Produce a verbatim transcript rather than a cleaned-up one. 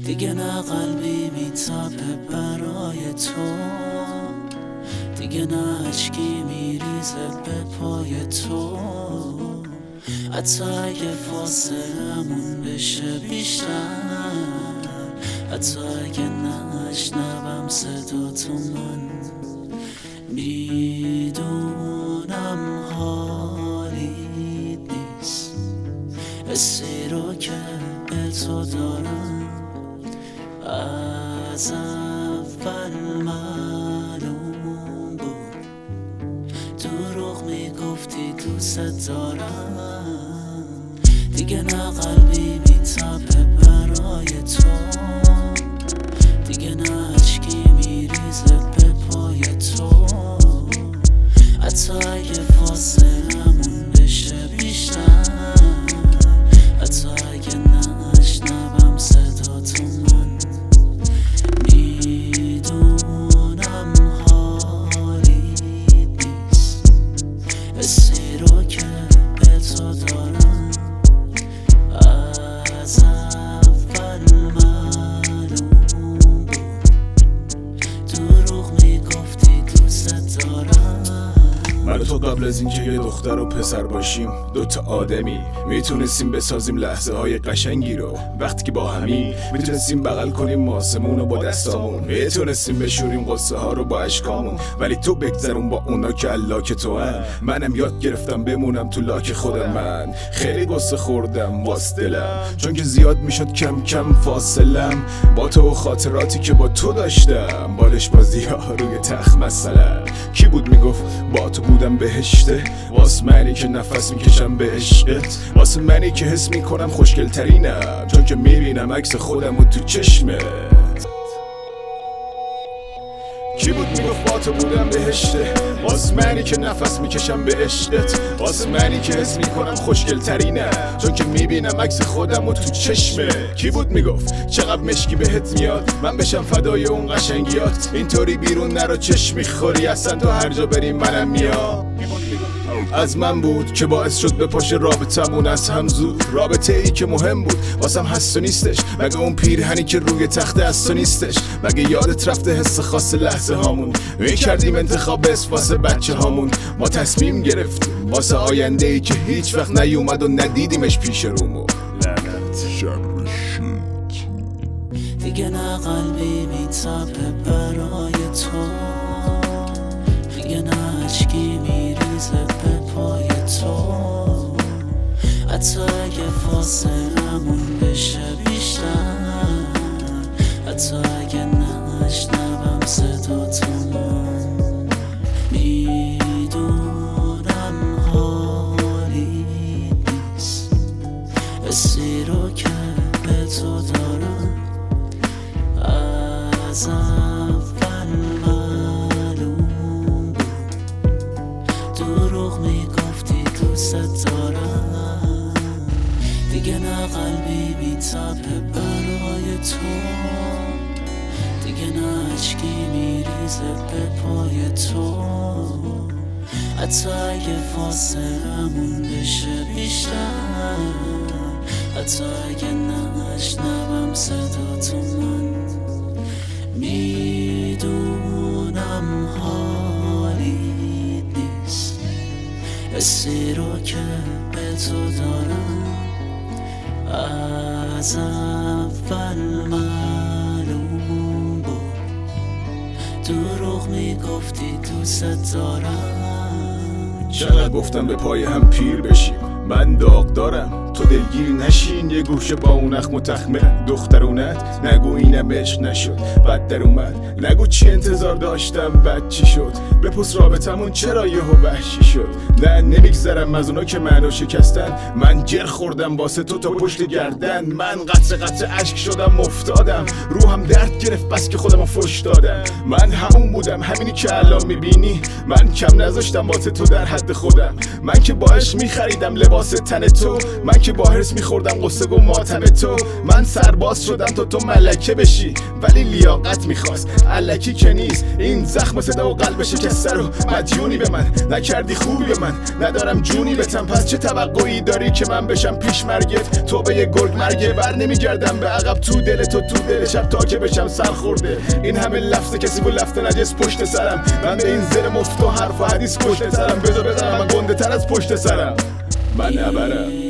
دیگه نه قلبی میتپه برای تو، دیگه نه عشقی میریزه به پای تو. حتی اگه فاصلمون بشه بیشتر، حتی اگه نشنوم صدا تو، من میدونم حالی نیست. حسی رو که به تو دارم از اول معلوم بود. دروغ میگفتی دوست دارم، دیگه نه قلبی میتپه برای تو، دیگه نه عشقی میریزه به پای تو. حتی اگه فاصلمون بشه بیشتر، حتی اگه نشنوم صدا تو، من میدونم حالی نیست. حسی رو که به تو دارم از اول معلوم بود. دروغ میگفتی دوست دارم. من و تو قبل از اینکه یه دختر و پسر باشیم دوتا آدمی میتونستیم بسازیم لحظه های قشنگی رو. وقتی که با همیم میتونستیم بغل کنیم ماسمون رو با دستامون، میتونستیم بشوریم قصه ها رو با اشکامون. ولی تو بگذرون با اونا که اللاک تو هن. منم یاد گرفتم بمونم تو لاک خودم. من خیلی قصه خوردم واس دلم، چون که زیاد میشد کم کم فاصلم با تو و خاطراتی که با تو داشتم. بالش بازی ها روی تخت مثلا کی بود میگفت با تو بودم بهشته. واسه منی که نفس میکشم به عشقت، واسه منی که حس میکنم خوشگل ترینم، چون که میبینم عکس خودم و تو چشمت. کی بود میگفت با تو بودم بهشته، واسه منی که نفس میکشم به عشقت، واسه منی که حس میکنم خوشگل ترینم، چون که میبینم عکس خودم و تو چشمت. کی بود میگفت چقدر مشکی بهت میاد، من بشم فدای اون قشنگیات. اینطوری بیرون نرو چشم میخوری، اصلا تو هر جا بریم منم میام. از من بود که باعث شد به پاش رابطمون از هم زود. رابطه ای که مهم بود واسم هست و نیستش، مگه اون پیرهنی که روی تخت از تو نیستش، مگه یادت رفته حس خاص لحظه هامون. میکردیم انتخاب اسم واسه بچه هامون، ما تصمیم گرفتیم واسه آینده ای که هیچ وقت نیومد و ندیدیمش پیش رومو. لعنت شب دیگه نه قلبی میتپه برای تو، دیگه نه عشقی میریزه به پای تو. حتی اگه فاصلمون بشه بیشتر، حتی اگه نشنوم صدا تو، من میدونم حالی نیست. حسی رو که به تو دارم از اول معلوم بود. دروغ میگفتی دوست دارم، دیگه نه قلبی میتپه برای تو، دیگه نه عشقی میریزه به پای تو. حتی اگه فاصلمون بشه بیشتر، حتی اگه نشنوم صدا تو، من میدونم حالی نیست. حسی رو که به تو دارم از اول معلوم بود. دروغ میگفتی دوست دارم. چقدر گفتم به پای هم پیر بشیم، من داغ دارم تو دلگیر نشین. یه گوشه با اون اخم و تخمه دخترونت، نگو اینم عشق نشد بد در اومد، نگو چی انتظار داشتم بد چی شد. بپرس رابطمون چرا یهو وحشی شد. نه نمیگذرم از اونا که منو شکستن، من جر خوردم واسه تو تا پشت گردن. من قطره قطره اشک شدم افتادم، روحم درد گرفت بس که خودمو فش دادم. من همون بودم همینی که الان میبینی، من کم نذاشتم واسه تو در حد خودم. من که با عشق میخریدم لباس تن تو، من که با هرس میخوردم قصه و ماتم تو. من سرباز شدم تا تو ملکه بشی، ولی لیاقت میخواست الکی که نیست. این زخم صدا و قلب شکسته رو مدیونی به من نکردی، خوبی به من ندارم جونی بتم. پس چه توقعی داری که من بشم پیش مرگت؟ تو به یه گرگ مرگه بر نمیگردم به عقب، تو دل تو تو دل شب تا که بشم سر خورده. این همه لفظ کسی و لفظ نجس پشت سرم، من به این زر مفت و حرف و حدیث پشت سرم. بذار بزنم من گنده تر از پشت سرم. من نبرم